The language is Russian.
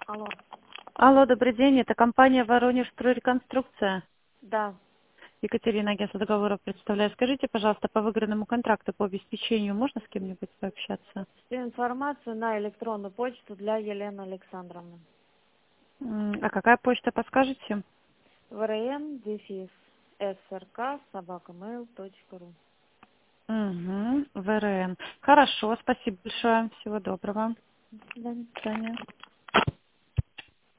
Алло. Алло, добрый день, это компания «Воронеж Стройреконструкция». Да. Екатерина, агентство договоров представляю. Скажите, пожалуйста, по выигранному контракту по обеспечению можно с кем-нибудь пообщаться? Всю информацию на электронную почту для Елены Александровны. А какая почта, подскажете? vrn-srk@mail.ru. Угу, ВРН. Хорошо, спасибо большое. Всего доброго. До свидания. До свидания.